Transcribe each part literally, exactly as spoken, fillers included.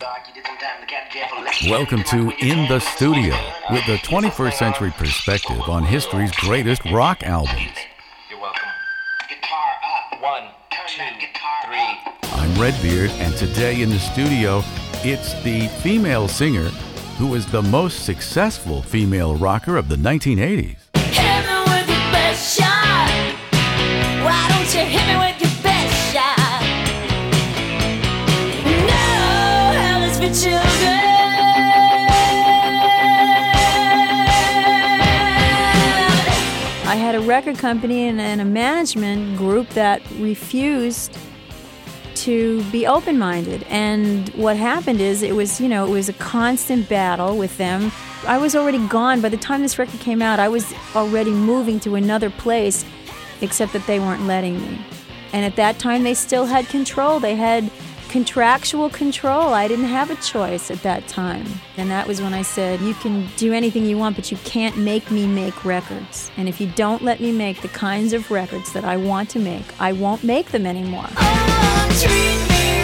Welcome to In the Studio, with the twenty-first century perspective on history's greatest rock albums. You're welcome. Guitar up. One, two, three. I'm Redbeard, and today in the studio, it's the female singer who is the most successful female rocker of the nineteen eighties. Hit me with your best shot. Why don't you hit me with your best shot? No, hell is for children. I had a record company and, and a management group that refused to be open-minded, and what happened is it was, you know, it was a constant battle with them. I was already gone. By the time this record came out, I was already moving to another place, except that they weren't letting me. And at that time, they still had control. They had contractual control. I didn't have a choice at that time. And that was when I said, you can do anything you want, but you can't make me make records. And if you don't let me make the kinds of records that I want to make, I won't make them anymore. Oh, treat me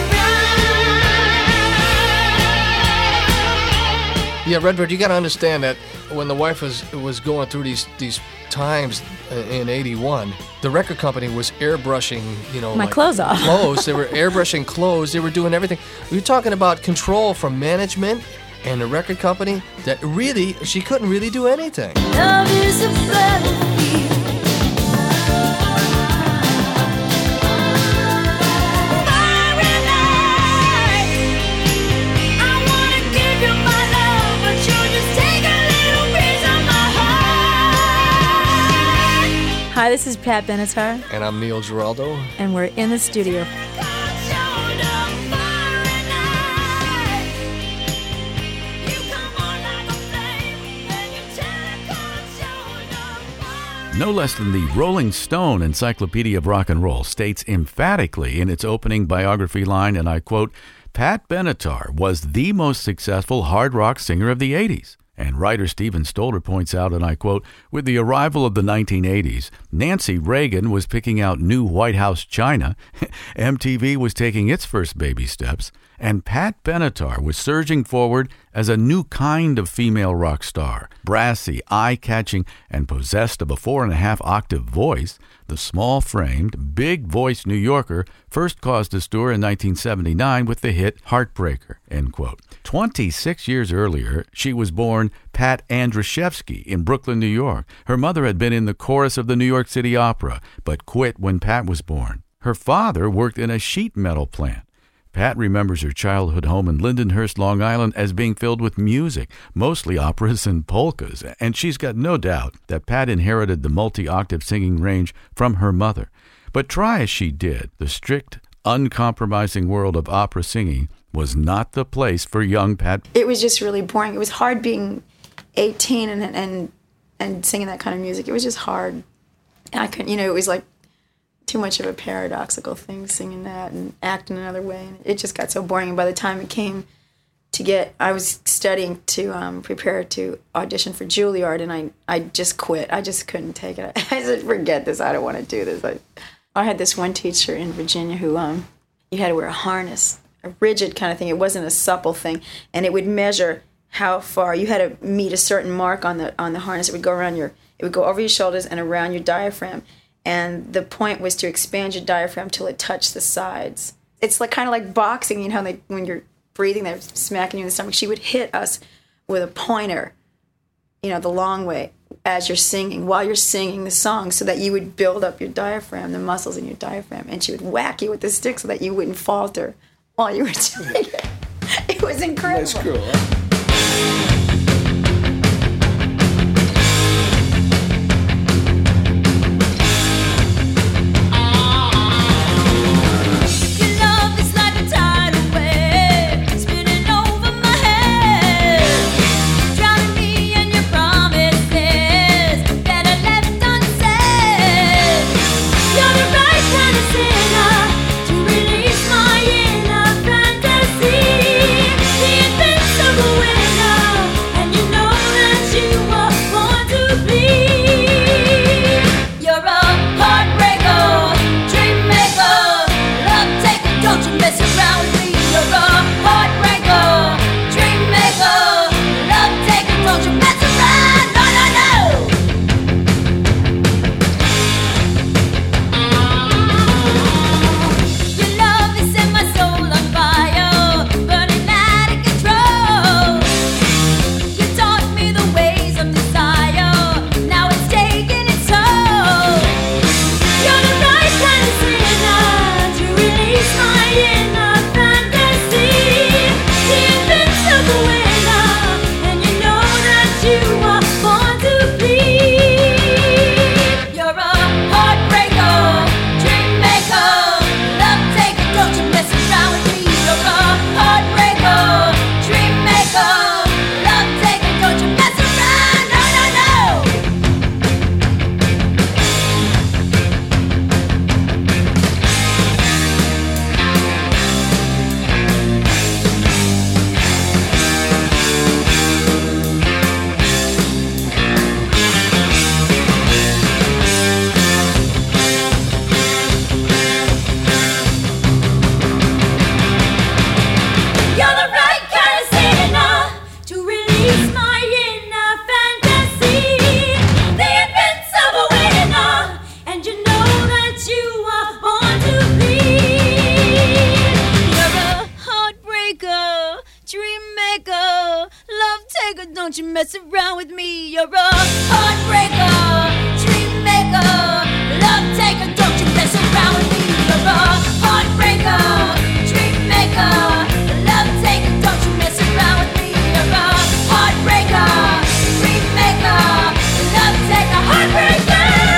right. Yeah, Redbird, you got to understand that when the wife was was going through these these times in eighty-one, the record company was airbrushing, you know, my like clothes off. Clothes. They were airbrushing clothes. They were doing everything. We were talking about control from management and the record company that really, she couldn't really do anything. Love is a battlefield. Hi, this is Pat Benatar. And I'm Neil Giraldo. And we're in the studio. No less than the Rolling Stone Encyclopedia of Rock and Roll states emphatically in its opening biography line, and I quote, Pat Benatar was the most successful hard rock singer of the eighties. And writer Stephen Stolder points out, and I quote, with the arrival of the nineteen eighties, Nancy Reagan was picking out new White House china, M T V was taking its first baby steps, and Pat Benatar was surging forward as a new kind of female rock star. Brassy, eye-catching, and possessed of a four-and-a-half-octave voice, the small-framed, big-voiced New Yorker first caused a stir in nineteen seventy-nine with the hit Heartbreaker, end quote. twenty-six years earlier, she was born Pat Andrzejewski in Brooklyn, New York. Her mother had been in the chorus of the New York City Opera, but quit when Pat was born. Her father worked in a sheet metal plant. Pat remembers her childhood home in Lindenhurst, Long Island, as being filled with music, mostly operas and polkas, and she's got no doubt that Pat inherited the multi-octave singing range from her mother. But try as she did, the strict, uncompromising world of opera singing was not the place for young Pat. It was just really boring. It was hard being eighteen and and and singing that kind of music. It was just hard. And I couldn't, you know, it was like too much of a paradoxical thing, singing that and acting another way. And it just got so boring. And by the time it came to get, I was studying to um, prepare to audition for Juilliard, and I, I just quit. I just couldn't take it. I said, forget this. I don't want to do this. I, I had this one teacher in Virginia who, um, you had to wear a harness, a rigid kind of thing. It wasn't a supple thing. And it would measure how far. You had to meet a certain mark on the on the harness. It would go around your, it would go over your shoulders and around your diaphragm. And the point was to expand your diaphragm till it touched the sides. It's like kind of like boxing, you know, they, when you're breathing, they're smacking you in the stomach. She would hit us with a pointer, you know, the long way as you're singing, while you're singing the song, so that you would build up your diaphragm, the muscles in your diaphragm. And she would whack you with the stick so that you wouldn't falter while you were doing it. It was incredible. That's cool, huh? To release my inner fantasy, the invincible winner. don't you mess around with me. You're a heartbreaker, dream maker, love taker, don't you mess around with me. You're a heartbreaker, dream maker, love taker, don't you mess around with me. You're a heartbreaker, dream maker, love taker, heartbreaker.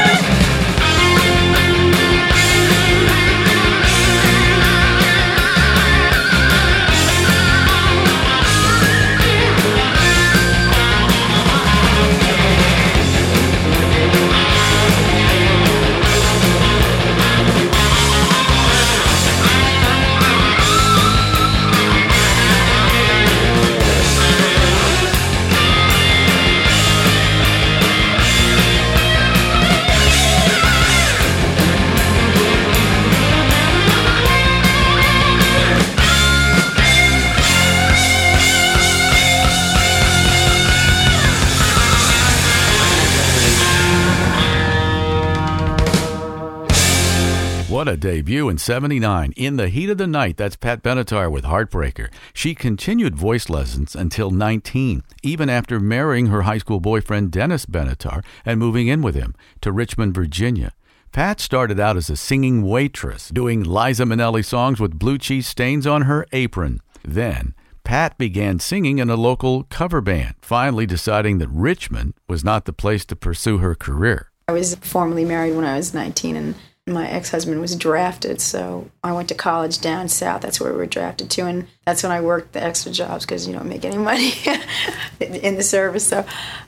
What a debut in seventy-nine. In the Heat of the Night, that's Pat Benatar with Heartbreaker. She continued voice lessons until nineteen, even after marrying her high school boyfriend Dennis Benatar and moving in with him to Richmond, Virginia. Pat started out as a singing waitress, doing Liza Minnelli songs with blue cheese stains on her apron. Then, Pat began singing in a local cover band, finally deciding that Richmond was not the place to pursue her career. I was formally married when I was nineteen, and my ex-husband was drafted, so I went to college down south. That's where we were drafted to, and that's when I worked the extra jobs because you don't make any money in the service. So,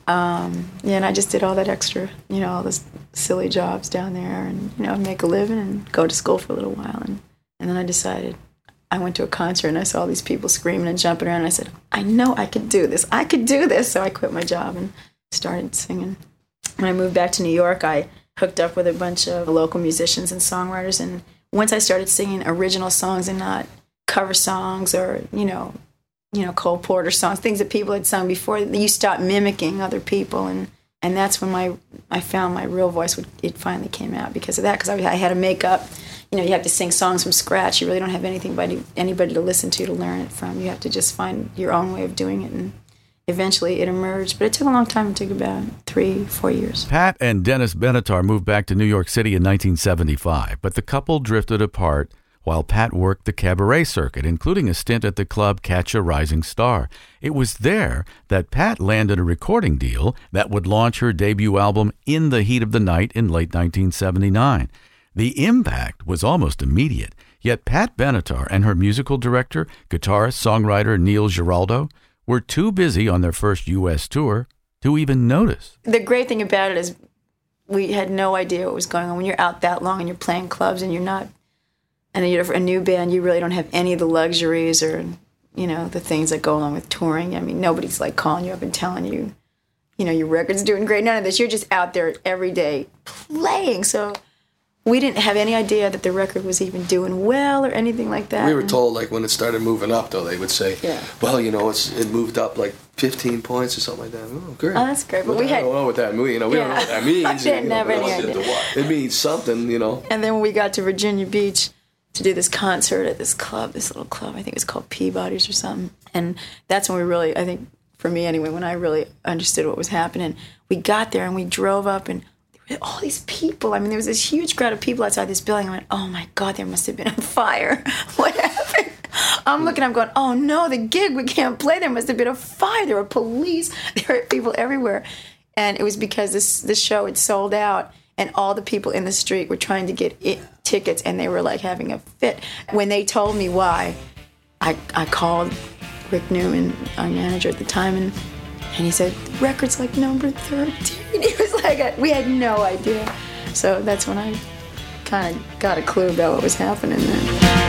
um, yeah, and I just did all that extra, you know, all those silly jobs down there, and you know, make a living and go to school for a little while, and and then I decided. I went to a concert and I saw all these people screaming and jumping around, and I said, I know I could do this. I could do this. So I quit my job and started singing. When I moved back to New York, I hooked up with a bunch of local musicians and songwriters, and once I started singing original songs and not cover songs or, you know, you know, Cole Porter songs, things that people had sung before, you stop mimicking other people, and, and that's when my I found my real voice, would, it finally came out because of that, because I, I had to make up, you know, you have to sing songs from scratch. You really don't have anything by anybody to listen to to learn it from. You have to just find your own way of doing it, and eventually it emerged, but it took a long time. It took about three, four years. Pat and Dennis Benatar moved back to New York City in nineteen seventy-five, but the couple drifted apart while Pat worked the cabaret circuit, including a stint at the club Catch a Rising Star. It was there that Pat landed a recording deal that would launch her debut album In the Heat of the Night in late nineteen seventy-nine. The impact was almost immediate, yet Pat Benatar and her musical director, guitarist, songwriter Neil Giraldo, were too busy on their first U S tour to even notice. The great thing about it is we had no idea what was going on. When you're out that long and you're playing clubs and you're not, and you're a new band, you really don't have any of the luxuries or, you know, the things that go along with touring. I mean, nobody's like calling you up and telling you, you know, your record's doing great. None of this. You're just out there every day playing. So we didn't have any idea that the record was even doing well or anything like that. We were told, like, when it started moving up, though, they would say, yeah. well, you know, it's it moved up like fifteen points or something like that. Oh, great. Oh, that's great. But well, we I had, don't know what that means. You know, we yeah. don't know what that means. I didn't you know, have any it, idea. It means something, you know. And then when we got to Virginia Beach to do this concert at this club, this little club, I think it was called Peabody's or something. And that's when we really, I think, for me anyway, when I really understood what was happening. We got there and we drove up and all these people. I mean, there was this huge crowd of people outside this building. I went, oh my God, there must have been a fire. What happened? I'm looking, I'm going, oh no, the gig, we can't play. There must have been a fire. There were police. There were people everywhere. And it was because this, this show had sold out, and all the people in the street were trying to get it, tickets, and they were like having a fit. When they told me why, I, I called Rick Newman, our manager at the time, and And he said, the record's like number thirteen. He was like, a, we had no idea. So that's when I kind of got a clue about what was happening then.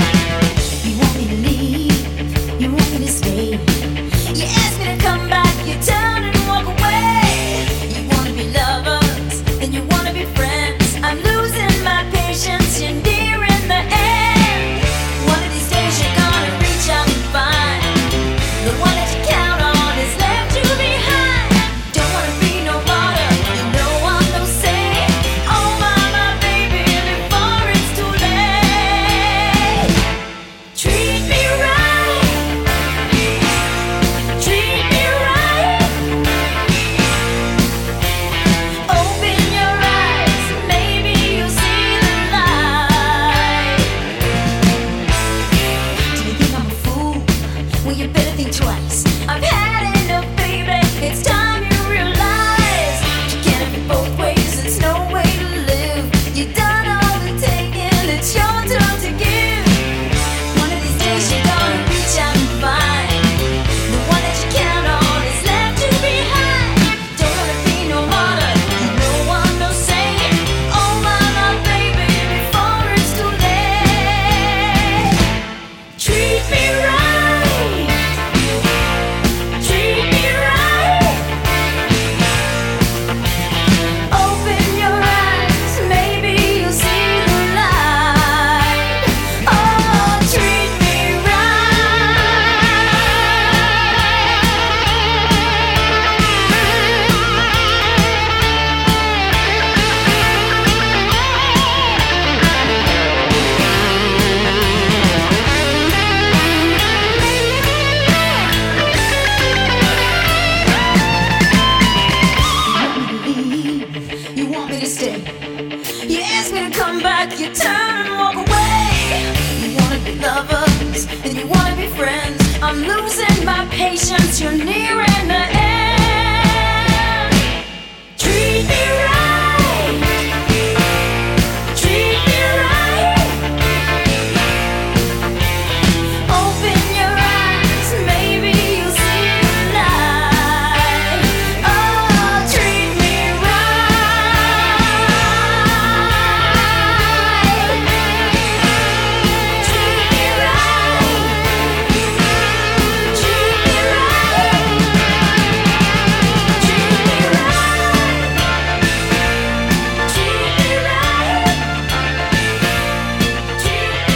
You want me to leave, you want me to stay. You ask me to come back, you turn and walk away. You want to be lovers, then you want to be friends. I'm losing my patience, you're nearing the end. One of these days you're gonna reach out and find the one that you count on is left you behind. Don't wanna be no martyr, you know I'm no saint. Oh my, my baby, before it's too late. I'm losing my patience, you're nearing the end. Treat me right, treat me right. Open your eyes, maybe you'll see the light. Oh, treat me right, treat me right, treat me right, treat me right, treat me right, treat me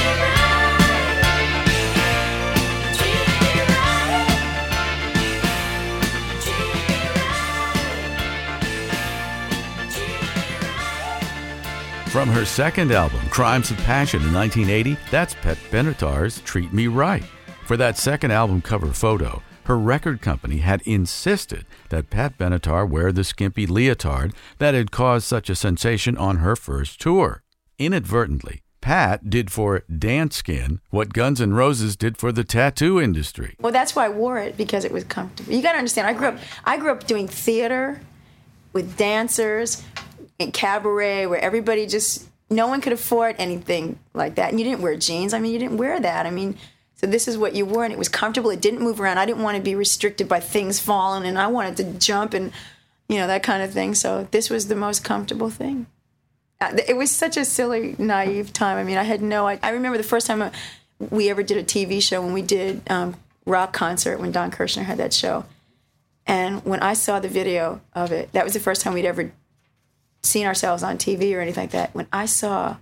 From her second album, Crimes of Passion in nineteen eighty, that's Pat Benatar's Treat Me Right. For that second album cover photo, her record company had insisted that Pat Benatar wear the skimpy leotard that had caused such a sensation on her first tour. Inadvertently, Pat did for Dance Skin what Guns N' Roses did for the tattoo industry. Well, that's why I wore it, because it was comfortable. You got to understand, I grew up I grew up doing theater with dancers in cabaret where everybody just, no one could afford anything like that. And you didn't wear jeans. I mean, you didn't wear that. I mean, so this is what you wore, and it was comfortable. It didn't move around. I didn't want to be restricted by things falling, and I wanted to jump and, you know, that kind of thing. So this was the most comfortable thing. It was such a silly, naive time. I mean, I had no idea. I remember the first time we ever did a T V show when we did um, Rock Concert, when Don Kirshner had that show. And when I saw the video of it, that was the first time we'd ever seen ourselves on T V or anything like that. When I saw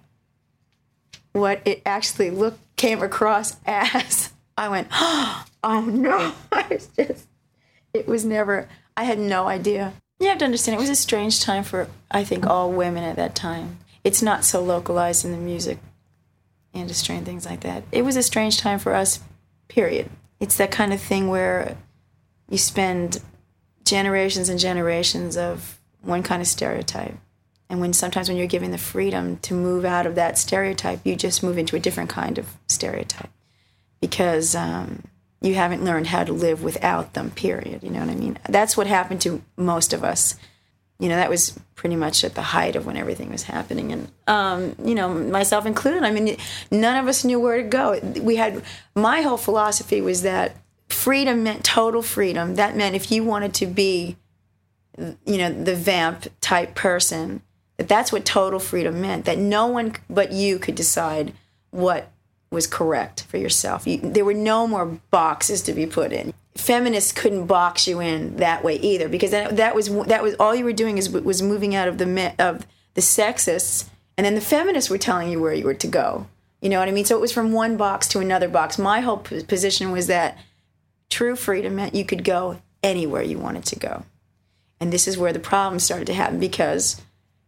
what it actually looked, came across as, I went, oh no. I was just, it was never, I had no idea. You have to understand, it was a strange time for, I think, all women at that time. It's not so localized in the music industry and things like that. It was a strange time for us, period. It's that kind of thing where you spend generations and generations of one kind of stereotype. And when sometimes when you're given the freedom to move out of that stereotype, you just move into a different kind of stereotype. Because um, you haven't learned how to live without them, period. You know what I mean? That's what happened to most of us. You know, that was pretty much at the height of when everything was happening. And, um, you know, myself included, I mean, none of us knew where to go. We had, my whole philosophy was that freedom meant total freedom. That meant if you wanted to be, you know, the vamp type person, that that's what total freedom meant, that no one but you could decide what was correct for yourself. You, there were no more boxes to be put in. Feminists couldn't box you in that way either, because that, that was that was all you were doing is was moving out of the of the sexists, and then the feminists were telling you where you were to go. You know what I mean? So it was from one box to another box. My whole position was that true freedom meant you could go anywhere you wanted to go, and this is where the problem started to happen, because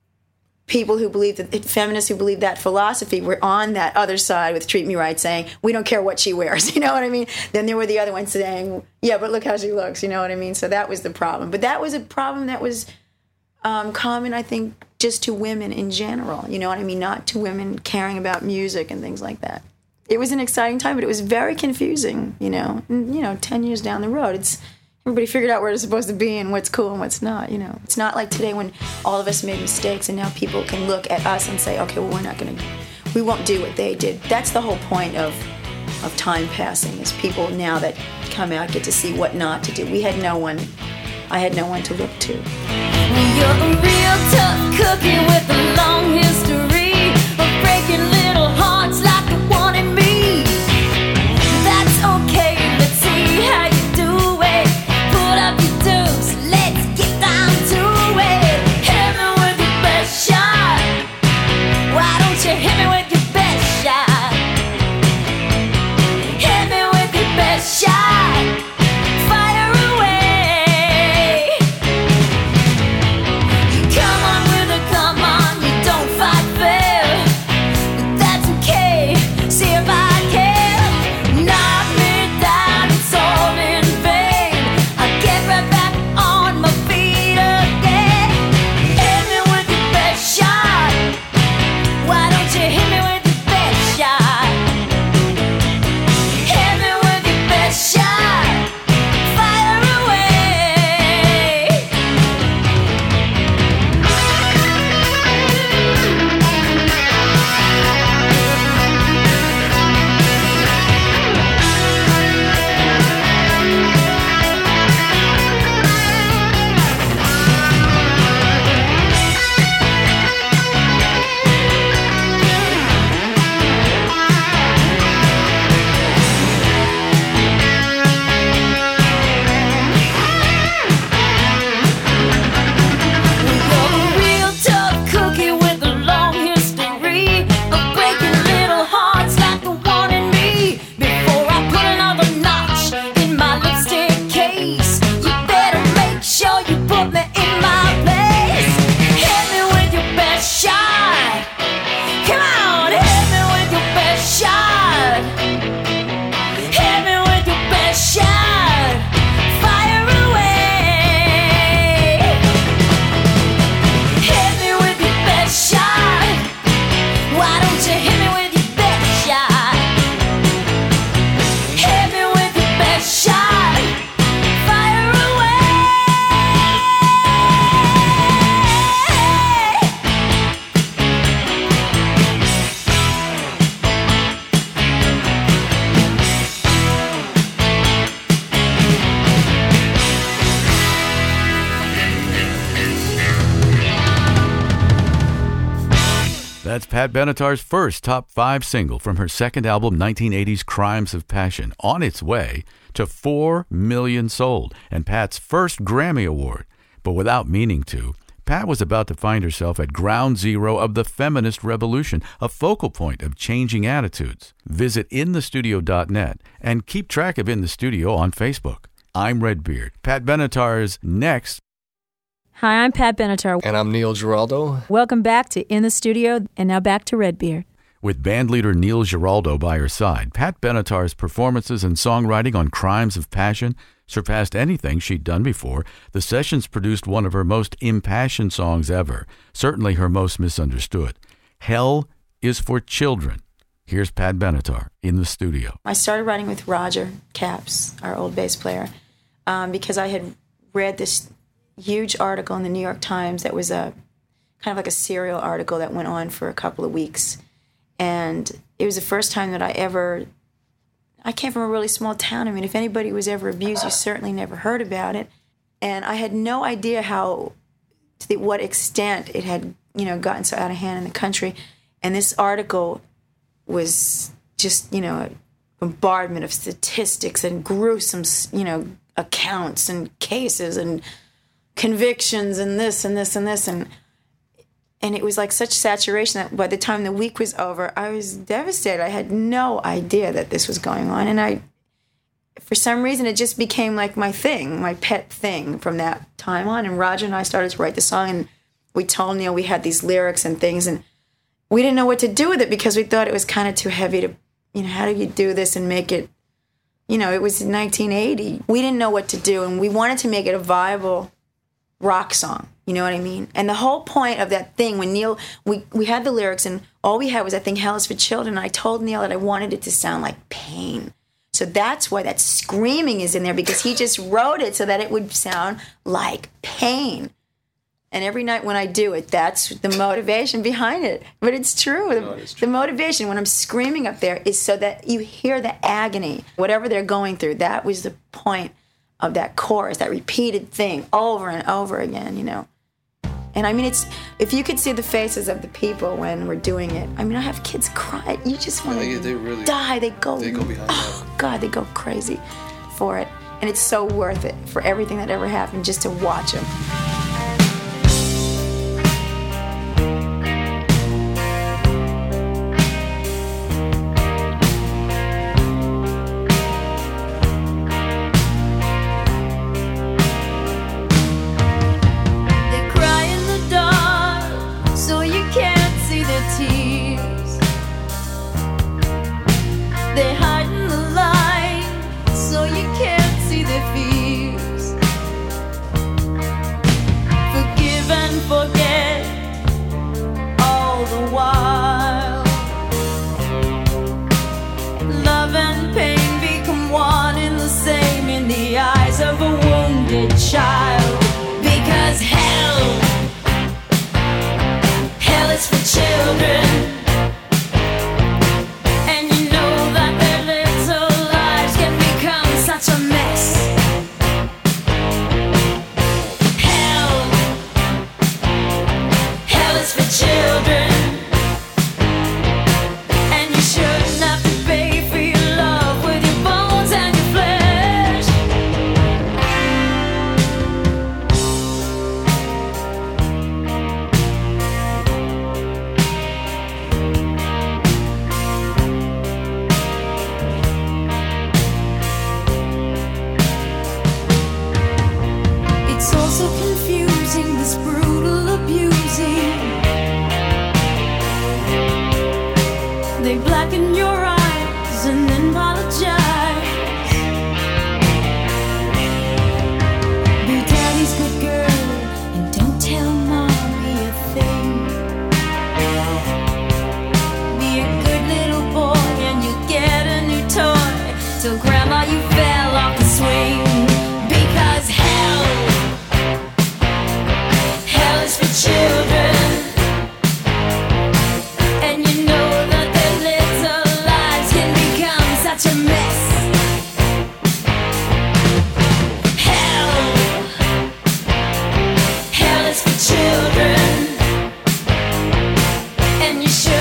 people who believed that, feminists who believed that philosophy were on that other side with Treat Me Right, saying, we don't care what she wears, you know what I mean? Then there were the other ones saying, yeah, but look how she looks, you know what I mean? So that was the problem. But that was a problem that was um, common, I think, just to women in general, you know what I mean? Not to women caring about music and things like that. It was an exciting time, but it was very confusing, you know? And, you know, ten years down the road, it's everybody figured out where it's supposed to be and what's cool and what's not, you know. It's not like today when all of us made mistakes and now people can look at us and say, okay, well, we're not going to, we won't do what they did. That's the whole point of of time passing, is people now that come out get to see what not to do. We had no one, I had no one to look to. You're a real tough cookie with a long history of breaking little hearts like the one in me. That's okay, let's see how you do it. Put up your dues, let's get down to it. Hit me with your best shot. Why don't you hit me with your best shot? Hit me with your best shot. Fire away. You come on with a come on, you don't fight That's Pat Benatar's first top five single from her second album, nineteen eighties Crimes of Passion, on its way to four million sold, and Pat's first Grammy Award. But without meaning to, Pat was about to find herself at ground zero of the feminist revolution, a focal point of changing attitudes. Visit in the studio dot net and keep track of In the Studio on Facebook. I'm Redbeard. Pat Benatar's next. Hi, I'm Pat Benatar. And I'm Neil Giraldo. Welcome back to In the Studio, and now back to Redbeard. With bandleader Neil Giraldo by her side, Pat Benatar's performances and songwriting on Crimes of Passion surpassed anything she'd done before. The sessions produced one of her most impassioned songs ever, certainly her most misunderstood. Hell is for Children. Here's Pat Benatar in the studio. I started writing with Roger Capps, our old bass player, um, because I had read this huge article in the New York Times that was a kind of like a serial article that went on for a couple of weeks. And it was the first time that I ever, I came from a really small town. I mean, if anybody was ever abused, you certainly never heard about it. And I had no idea how, to the, what extent it had, you know, gotten so out of hand in the country. And this article was just, you know, a bombardment of statistics and gruesome, you know, accounts and cases and convictions and this and this and this. And And it was like such saturation that by the time the week was over, I was devastated. I had no idea that this was going on. And I, for some reason, it just became like my thing, my pet thing from that time on. And Roger and I started to write the song, and we told Neil we had these lyrics and things, and we didn't know what to do with it because we thought it was kind of too heavy to, you know, how do you do this and make it, you know, it was in nineteen eighty. We didn't know what to do, and we wanted to make it a viable rock song. You know what I mean? And the whole point of that thing, when Neil, we, we had the lyrics, and all we had was, I think, Hell is for Children. And I told Neil that I wanted it to sound like pain. So that's why that screaming is in there, because he just wrote it so that it would sound like pain. And every night when I do it, that's the motivation behind it. But it's true. The, No, it's true. the motivation when I'm screaming up there is so that you hear the agony, whatever they're going through. That was the point of that chorus, that repeated thing over and over again, you know. And I mean, it's, if you could see the faces of the people when we're doing it, I mean, I have kids cry. You just want Yeah, to they- they really- die. They go, they go behind oh, God, they go crazy for it. And it's so worth it for everything that ever happened just to watch them. They cry in the dark, so you can't see their tears. They hide in the light, so you can't see their fears. Forgive and forget all the while. Love and pain become one and the same in the eyes of a wounded child. Because hell, hell is for children. And you know that their little lives can become such a mess. Hell, hell is for children. And you shouldn't have to pay for your love with your bones and your flesh. It's also confusing, this brutal abusing. They blacken your eyes and then apologize. Be daddy's good girl and don't tell mommy a thing. Be a good little boy and you get a new toy. Till grandma you fell off the swing. Because hell, hell is for children. And you know that their little lives can become such a mess. Hell, hell is for children. And you should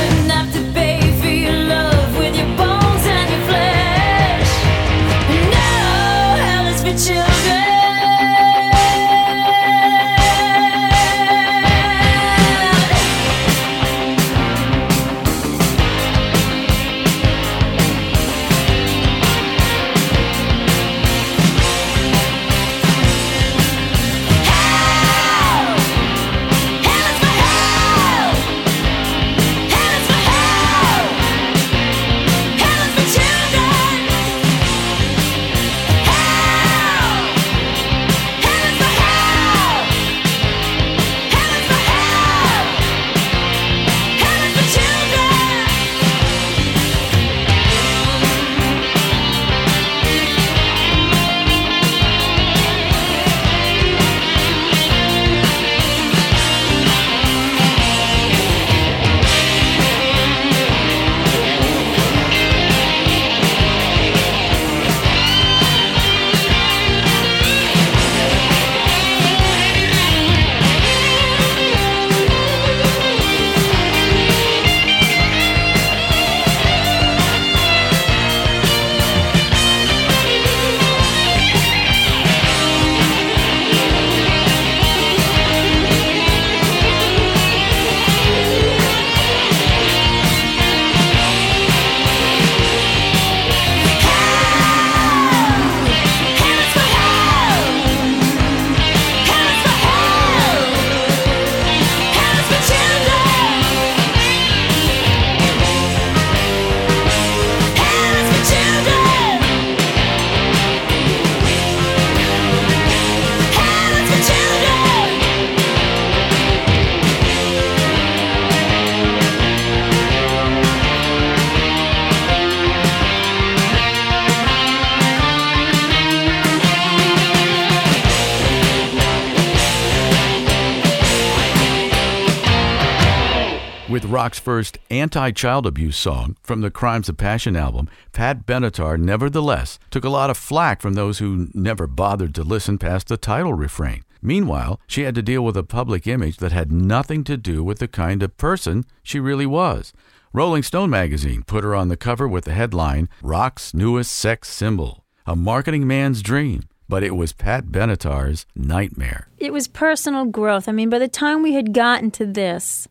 With rock's first anti-child abuse song from the Crimes of Passion album, Pat Benatar nevertheless took a lot of flack from those who never bothered to listen past the title refrain. Meanwhile, she had to deal with a public image that had nothing to do with the kind of person she really was. Rolling Stone magazine put her on the cover with the headline, Rock's Newest Sex Symbol, a marketing man's dream. But it was Pat Benatar's nightmare. It was personal growth. I mean, by the time we had gotten to this,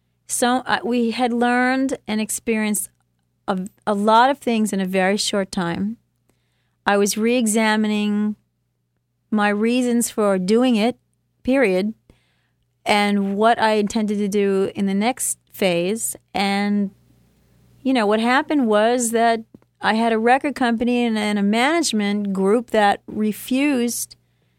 so uh, we had learned and experienced a, a lot of things in a very short time. I was re-examining my reasons for doing it, period, and what I intended to do in the next phase. And, you know, what happened was that I had a record company and, and a management group that refused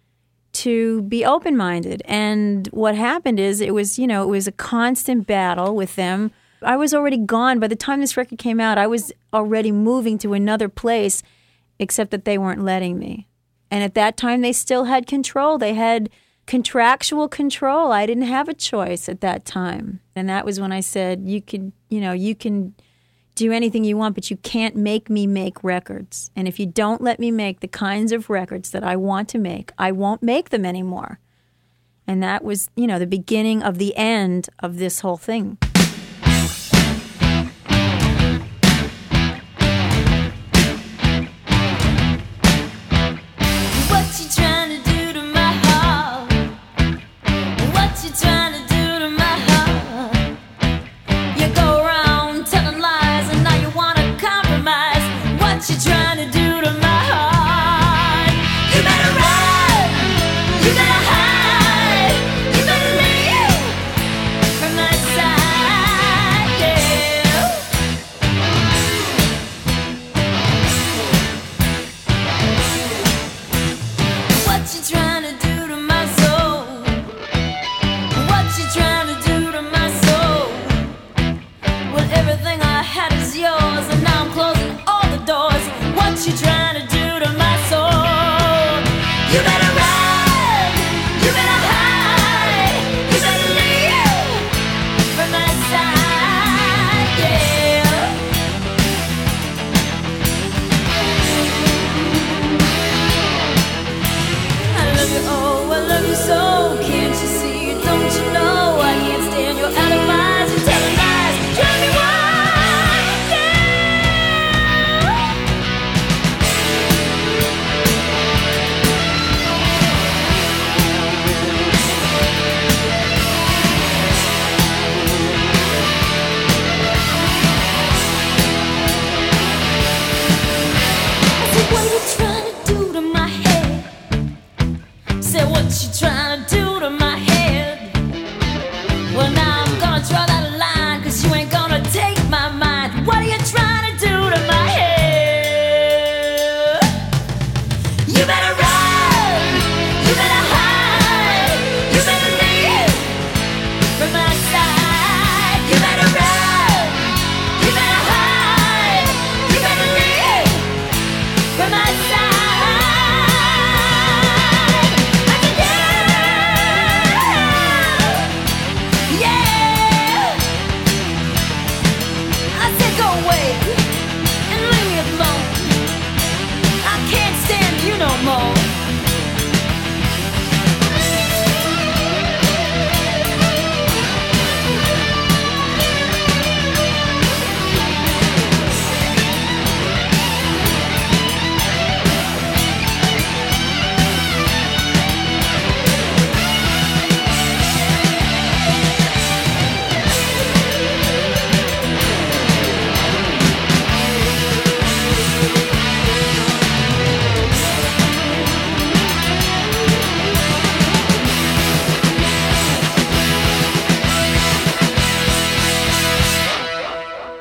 to be open-minded. And what happened is it was, you know, it was a constant battle with them. I was already gone. By the time this record came out, I was already moving to another place, except that they weren't letting me. And at that time, they still had control. They had contractual control. I didn't have a choice at that time. And that was when I said, you could, you know, you can do anything you want, but you can't make me make records. And if you don't let me make the kinds of records that I want to make, I won't make them anymore. And that was, you know, the beginning of the end of this whole thing. What you trying to do to my heart? What you trying to do to my heart? You go around telling lies and now you wanna compromise. What you trying to do to my heart? You better run, you better hide, you better leave from my side.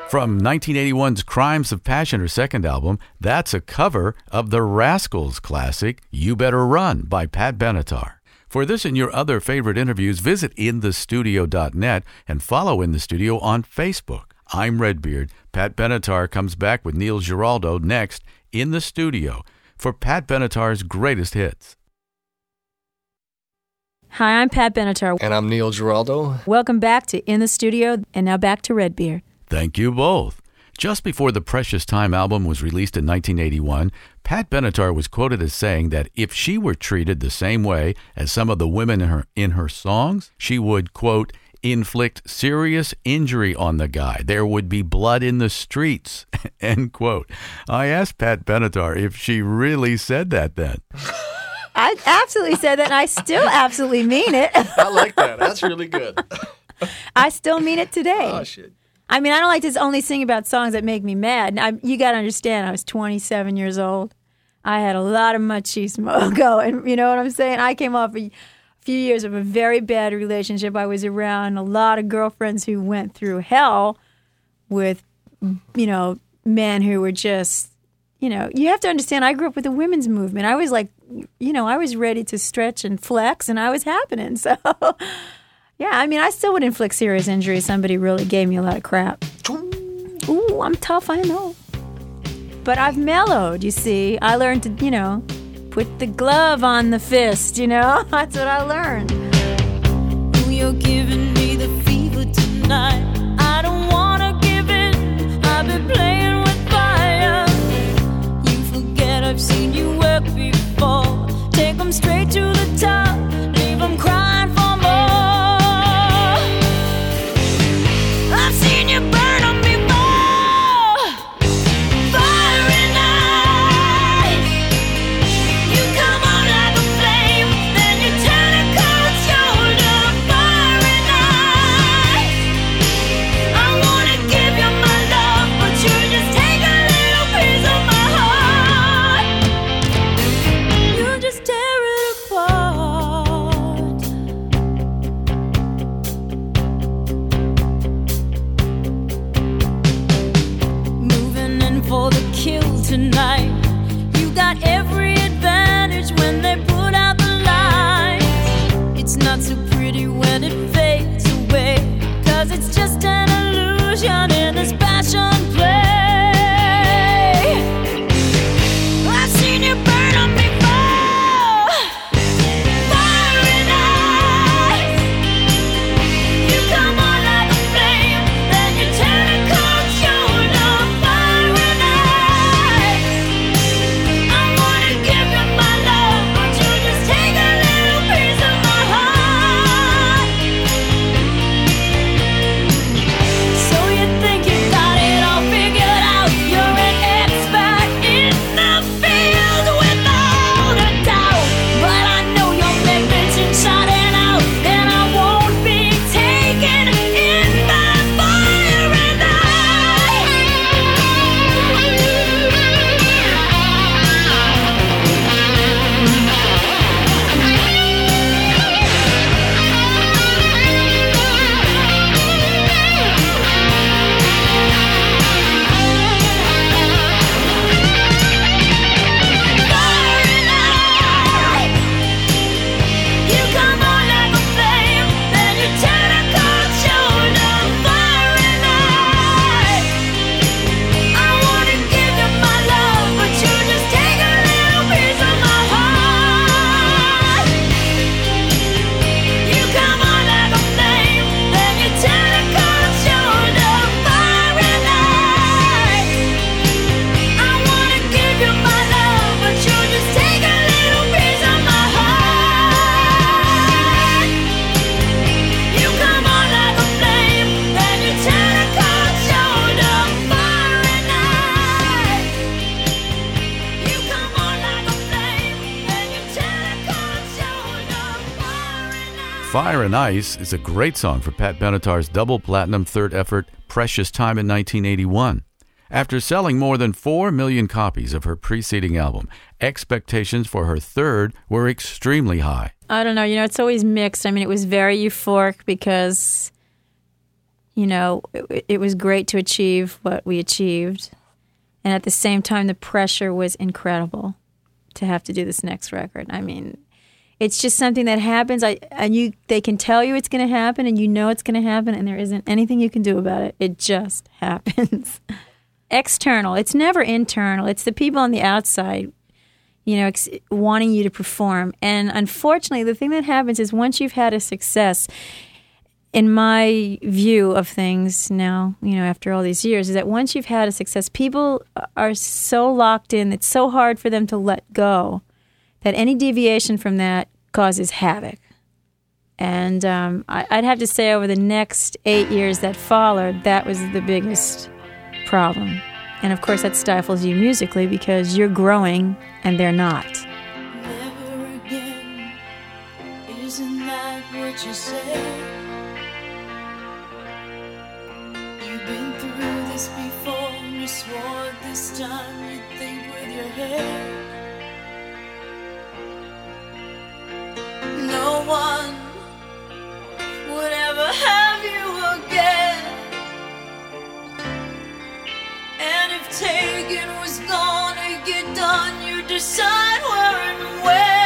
From nineteen eighty-one's Crimes of Passion, her second album, that's a cover of the Rascals classic, You Better Run by Pat Benatar. For this and your other favorite interviews, visit in the studio dot net and follow In the Studio on Facebook. I'm Redbeard. Pat Benatar comes back with Neil Giraldo next in the studio for Pat Benatar's greatest hits. Hi, I'm Pat Benatar. And I'm Neil Giraldo. Welcome back to In the Studio, and now back to Redbeard. Thank you both. Just before the Precious Time album was released in nineteen eighty-one, Pat Benatar was quoted as saying that if she were treated the same way as some of the women in her, in her songs, she would, quote, inflict serious injury on the guy. There would be blood in the streets, end quote. I asked Pat Benatar if she really said that then. I absolutely said that, and I still absolutely mean it. I like that. That's really good. I still mean it today. Oh, shit. I mean, I don't like to only sing about songs that make me mad. I, you got to understand, I was twenty-seven years old. I had a lot of machismo going. You know what I'm saying? I came off a few years of a very bad relationship. I was around a lot of girlfriends who went through hell with, you know, men who were just, you know, you have to understand, I grew up with the women's movement. I was like, you know, I was ready to stretch and flex, and I was happening. So... yeah, I mean, I still would inflict serious injury if somebody really gave me a lot of crap. Ooh, I'm tough, I know. But I've mellowed, you see. I learned to, you know, put the glove on the fist, you know? That's what I learned. Ooh, you're giving me the fever tonight. I don't want to give in. I've been playing with fire. You forget I've seen you work before. Take them straight to the top. Leave them crying for more. I've seen you burn on me more. Fire and ice. You come on like a flame, then you turn a cold shoulder. Fire and ice. I wanna give you my love, but you just take a little piece of my heart. You just tear it apart. Moving in for the kill tonight. You got every advantage when they put out the lights. It's not so pretty when it fades away, 'cause it's just an illusion in this passion play. I've seen you burn on me before. Fire and ice. You come on like a flame, then you turn a cold shoulder. Fire and ice. I wanna give you my love, but you just take a little piece of my heart. So you think you got it all figured out? You're an expert in the field without a doubt. But I know you'll make bitch inside and out, and I won't be taken in by fire and you come on like a flame, then you turn a cold shoulder. Fire and ice. I wanna give you my love, but you just take a little piece of my heart. You come on like a flame, then you turn a cold shoulder. Fire and ice. I wanna give you my love, but you just take a little piece of my heart. You come on like a flame, then you turn a cold shoulder. Fire and ice. You come on like a flame, then you turn a cold shoulder. Fire and ice. Fire and Ice is a great song for Pat Benatar's double platinum third effort, Precious Time, in nineteen eighty-one. After selling more than four million copies of her preceding album, expectations for her third were extremely high. I don't know. You know, it's always mixed. I mean, it was very euphoric because, you know, it, it was great to achieve what we achieved. And at the same time, the pressure was incredible to have to do this next record. I mean, it's just something that happens. I and you, they can tell you it's going to happen, and you know it's going to happen, and there isn't anything you can do about it. It just happens. External. It's never internal. It's the people on the outside, you know, ex- wanting you to perform. And unfortunately, the thing that happens is once you've had a success, in my view of things now, you know, after all these years, is that once you've had a success, people are so locked in, it's so hard for them to let go, that any deviation from that causes havoc. And um, I, I'd have to say over the next eight years that followed, that was the biggest problem. And of course that stifles you musically because you're growing and they're not. Never again, isn't that what you say? You've been through this before, you swore this time you'd think with your head. No one would ever have you again. And if taken was gonna get done, you decide where and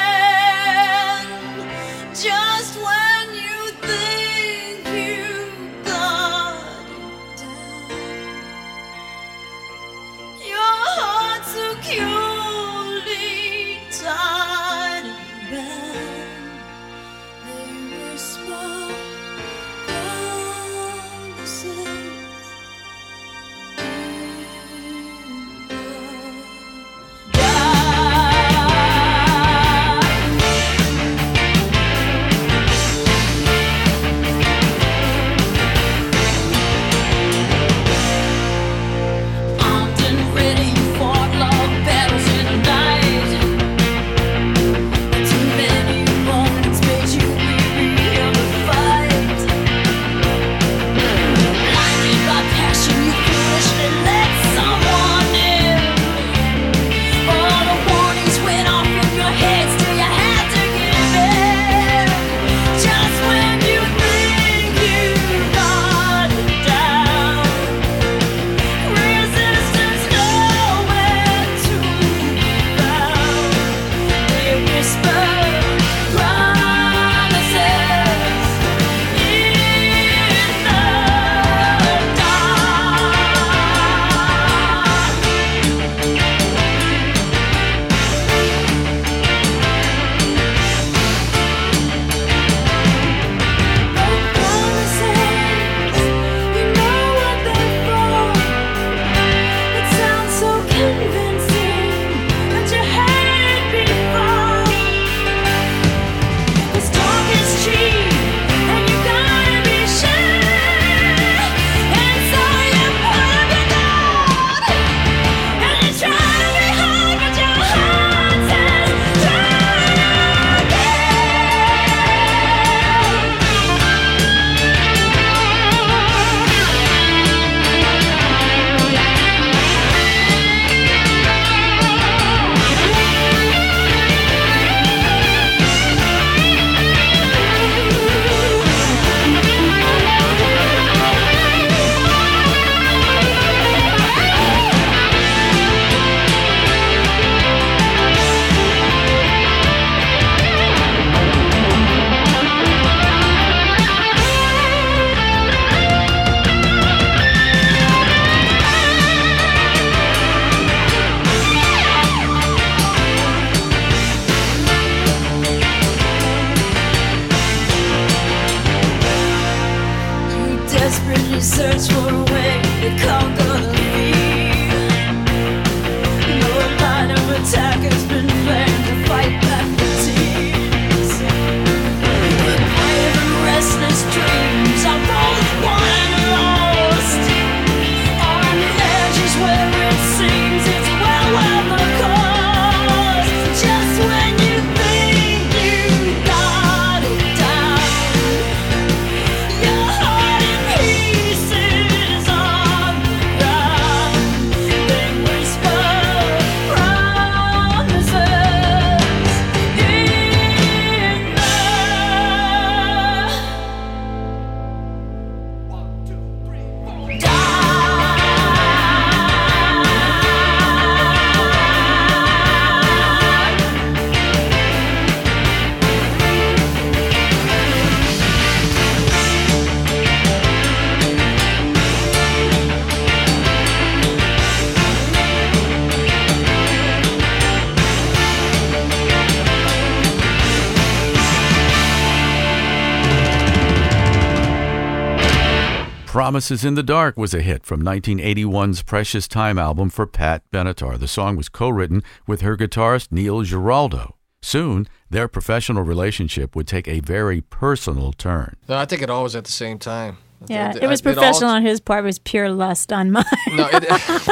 when. Just when you think you got it done, your heart's securely tied and bound. They whisper promises. God. Promises in the Dark was a hit from nineteen eighty-one's Precious Time album for Pat Benatar. The song was co-written with her guitarist Neil Giraldo. Soon, their professional relationship would take a very personal turn. No, I think it all was at the same time. Yeah, it, it was it professional all, on his part. It was pure lust on mine. No, it,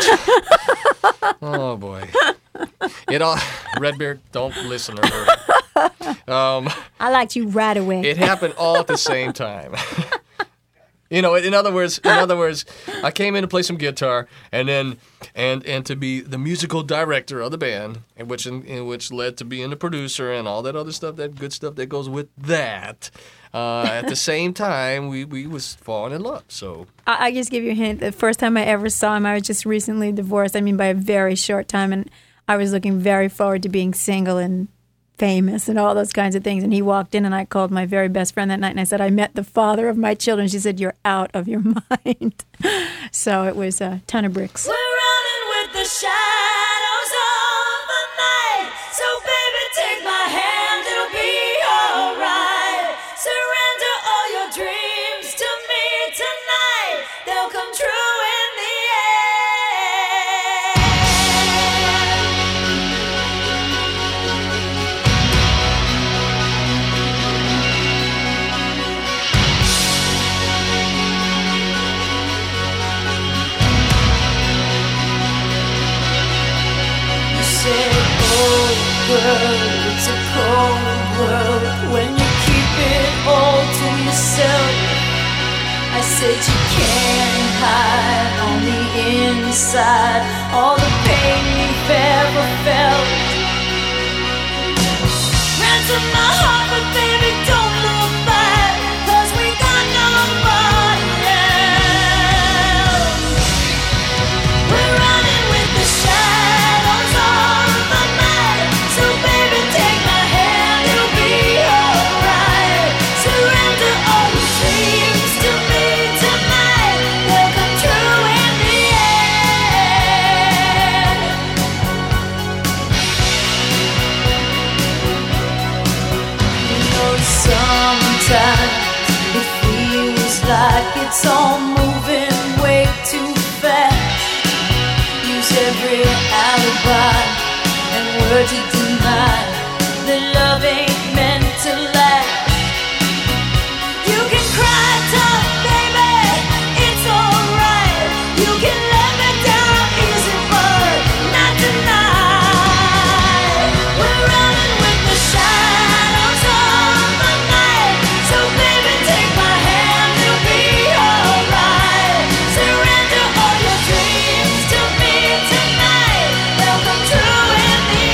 oh boy, it all. Redbeard, don't listen to her. Um, I liked you right away. It happened all at the same time. You know, in other words, in other words, I came in to play some guitar, and then and and to be the musical director of the band, in which in, in which led to being the producer and all that other stuff, that good stuff that goes with that. Uh, at the same time, we, we was falling in love. So I, I just give you a hint. The first time I ever saw him, I was just recently divorced. I mean, by a very short time, and I was looking very forward to being single and famous and all those kinds of things. And he walked in, and I called my very best friend that night, and I said, I met the father of my children. She said, you're out of your mind. So it was a ton of bricks. We're running with the shadows of the night. So baby, take my hand, it'll be alright. Surrender all your dreams to me tonight. They'll come true in the world, it's a cold world when you keep it all to yourself. I said you can't hide on the inside all the pain you've ever felt. Ransom my heart, but baby, don't look back, 'cause we got nobody else. We're running with the shadows of the night. So baby, take my hand, it'll be alright. Surrender all your dreams to me tonight. They'll come true in the end. You know, sometimes it feels like it's all moving way too fast. Use every alibi and word to deny that love ain't meant to last. You can cry tough, baby, it's alright. You can let me down easy, but not tonight. We're running with the shadows of the night. So baby, take my hand, it'll be alright. Surrender all your dreams to me tonight. They'll come true in the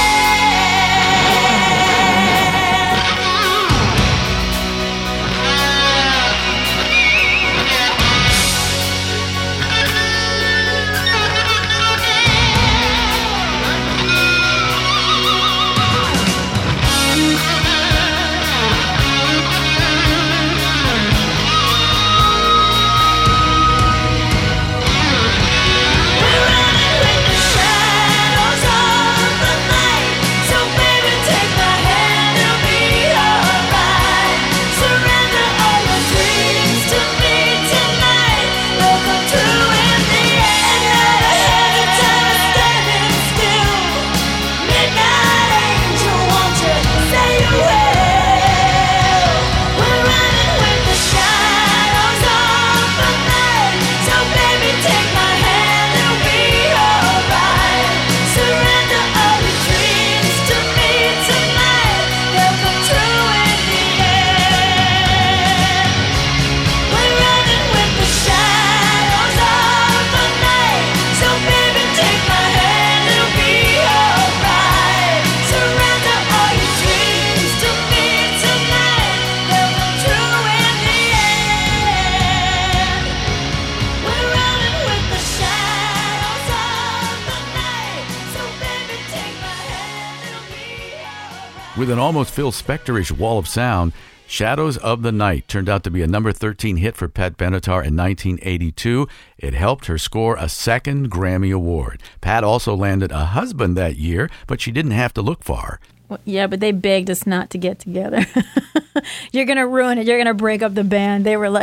With an almost Phil Spector-ish wall of sound, Shadows of the Night turned out to be a number thirteen hit for Pat Benatar in nineteen eighty-two. It helped her score a second Grammy Award. Pat also landed a husband that year, but she didn't have to look far. Well, yeah, but they begged us not to get together. You're going to ruin it. You're going to break up the band. They were like,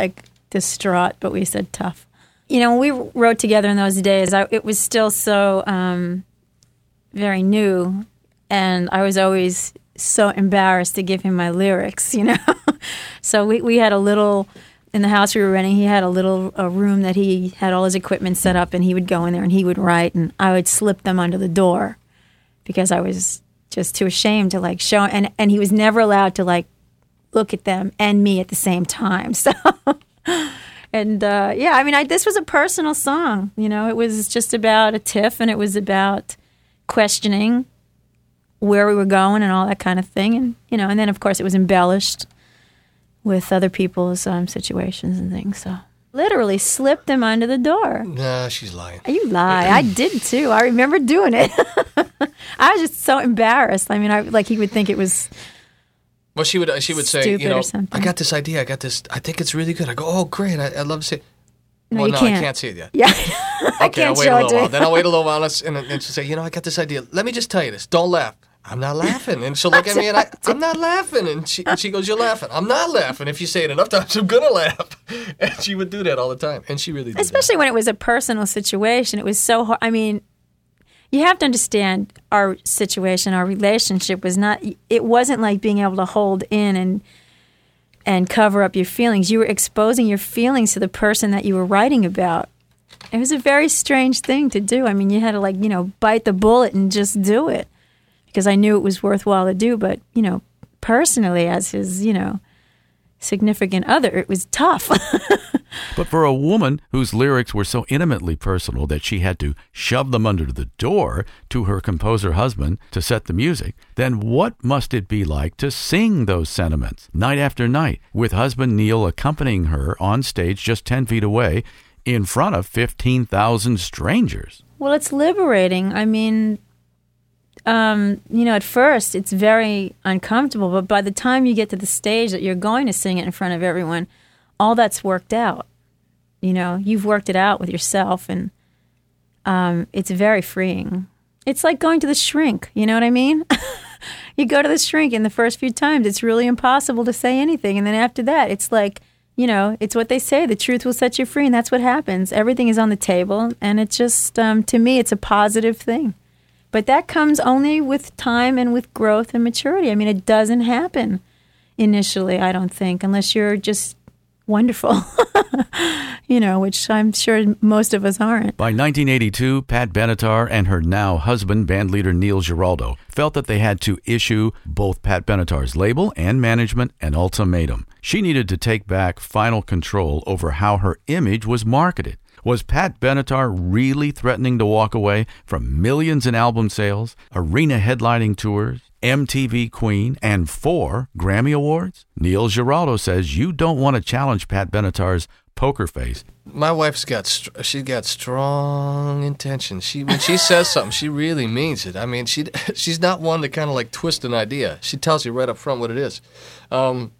distraught, but we said tough. You know, when we wrote together in those days, I, it was still so um, very new, and I was always so embarrassed to give him my lyrics, you know. So we, we had a little, in the house we were renting, he had a little a room that he had all his equipment set up, and he would go in there and he would write, and I would slip them under the door because I was just too ashamed to like show, and, and he was never allowed to like look at them and me at the same time. So, and uh, yeah, I mean, I, this was a personal song, you know, it was just about a tiff, and it was about questioning where we were going and all that kind of thing. And, you know, and then of course it was embellished with other people's um, situations and things. So literally slipped them under the door. Nah, she's lying. You lie. I did too. I remember doing it. I was just so embarrassed. I mean, I like he would think it was Well, she would she would say, stupid you know, or something. I got this idea. I got this. I think it's really good. I go, oh, great. I, I'd love to see it. No, well, you no, can't. I can't see it yet. Yeah. I Okay, I'll can't wait show a it little to while. you. Then I'll wait a little while, and, and she'll say, you know, I got this idea. Let me just tell you this. Don't laugh. I'm not laughing. And she'll look at me, and I, I'm not laughing. And she, and she goes, you're laughing. I'm not laughing. If you say it enough times, I'm going to laugh. And she would do that all the time. And she really did Especially when it was a personal situation. It was so hard. I mean, you have to understand our situation, our relationship was not, it wasn't like being able to hold in and and cover up your feelings. You were exposing your feelings to the person that you were writing about. It was a very strange thing to do. I mean, you had to like, you know, bite the bullet and just do it because I knew it was worthwhile to do. But, you know, personally as his, you know, significant other, it was tough. But for a woman whose lyrics were so intimately personal that she had to shove them under the door to her composer husband to set the music, then what must it be like to sing those sentiments night after night with husband Neil accompanying her on stage just ten feet away in front of fifteen thousand strangers? Well, it's liberating. I mean, um, you know, at first it's very uncomfortable, but by the time you get to the stage that you're going to sing it in front of everyone, all that's worked out. You know, you've worked it out with yourself, and um, it's very freeing. It's like going to the shrink, you know what I mean? You go to the shrink, and the first few times it's really impossible to say anything, and then after that it's like, you know, it's what they say, the truth will set you free, and that's what happens. Everything is on the table, and it's just, um, to me, it's a positive thing. But that comes only with time and with growth and maturity. I mean, it doesn't happen initially, I don't think, unless you're just wonderful, you know, which I'm sure most of us aren't. By nineteen eighty-two, Pat Benatar and her now husband, bandleader Neil Giraldo, felt that they had to issue both Pat Benatar's label and management an ultimatum. She needed to take back final control over how her image was marketed. Was Pat Benatar really threatening to walk away from millions in album sales, arena headlining tours, M T V Queen, and four Grammy Awards? Neil Giraldo says you don't want to challenge Pat Benatar's poker face. My wife's got str- she got strong intentions. She when she says something, she really means it. I mean, she she's not one to kind of like twist an idea. She tells you right up front what it is. Um,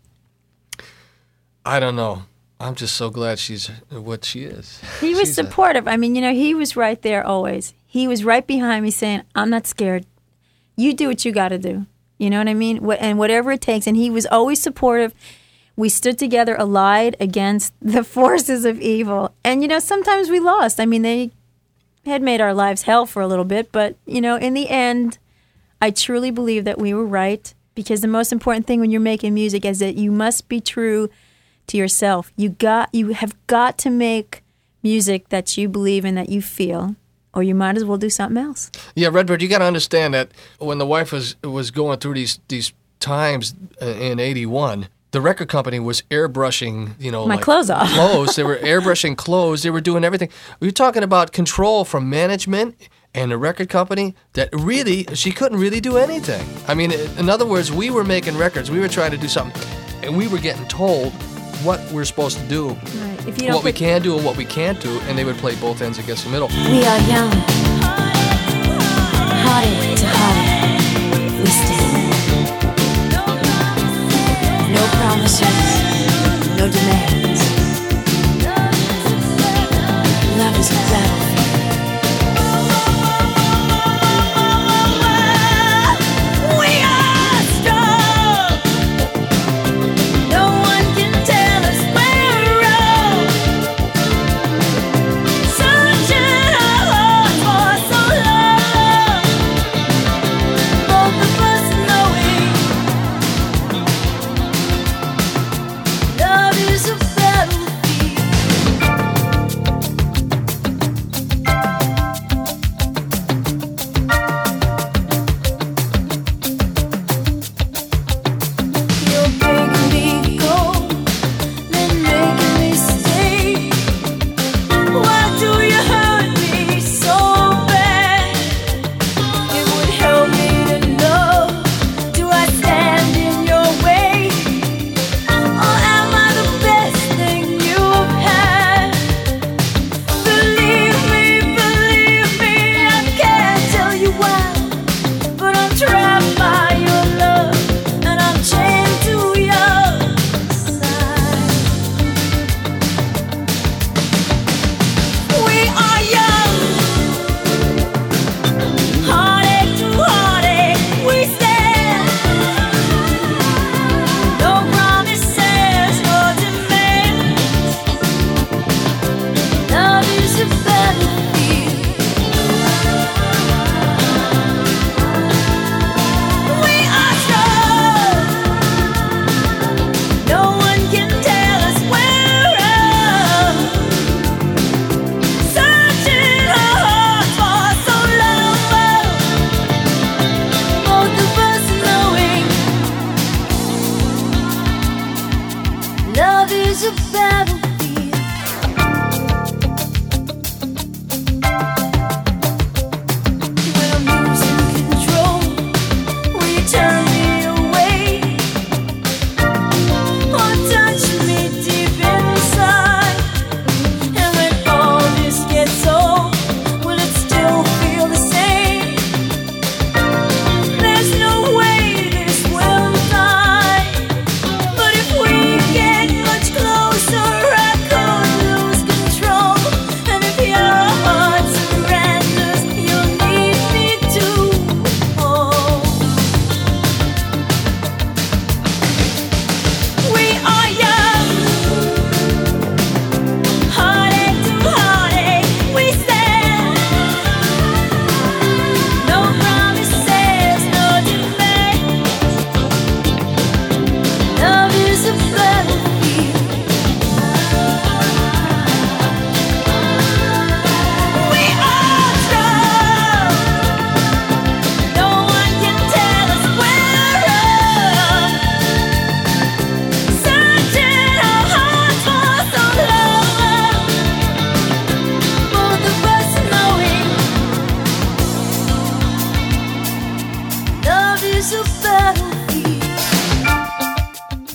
I don't know. I'm just so glad she's what she is. He was She's a- supportive. I mean, you know, he was right there always. He was right behind me saying, I'm not scared. You do what you got to do. You know what I mean? Wh- And whatever it takes. And he was always supportive. We stood together, allied against the forces of evil. And, you know, sometimes we lost. I mean, they had made our lives hell for a little bit. But, you know, in the end, I truly believe that we were right. Because the most important thing when you're making music is that you must be true to yourself. You got, you have got to make music that you believe in, that you feel, or you might as well do something else. Yeah, Redbird, you got to understand that when the wife was was going through these these times uh, in eighty-one, the record company was airbrushing, you know, My like clothes off. clothes. They were airbrushing clothes. They were doing everything. We were talking about control from management and the record company that really, she couldn't really do anything. I mean, in other words, we were making records. We were trying to do something, and we were getting told what we're supposed to do, Right. If you don't what we put- can do and what we can't do, and they would play both ends against the middle. We are young, hearted to heart, we stand. No promises, no demands. Love is a battlefield. We are strong. No one can tell us we're wrong.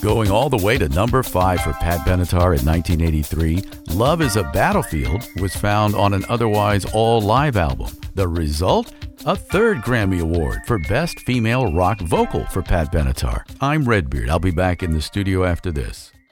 Going all the way to number five for Pat Benatar in nineteen eighty-three, Love is a Battlefield was found on an otherwise all-live album. The result? A third Grammy Award for Best Female Rock Vocal for Pat Benatar. I'm Redbeard. I'll be back in the studio after this.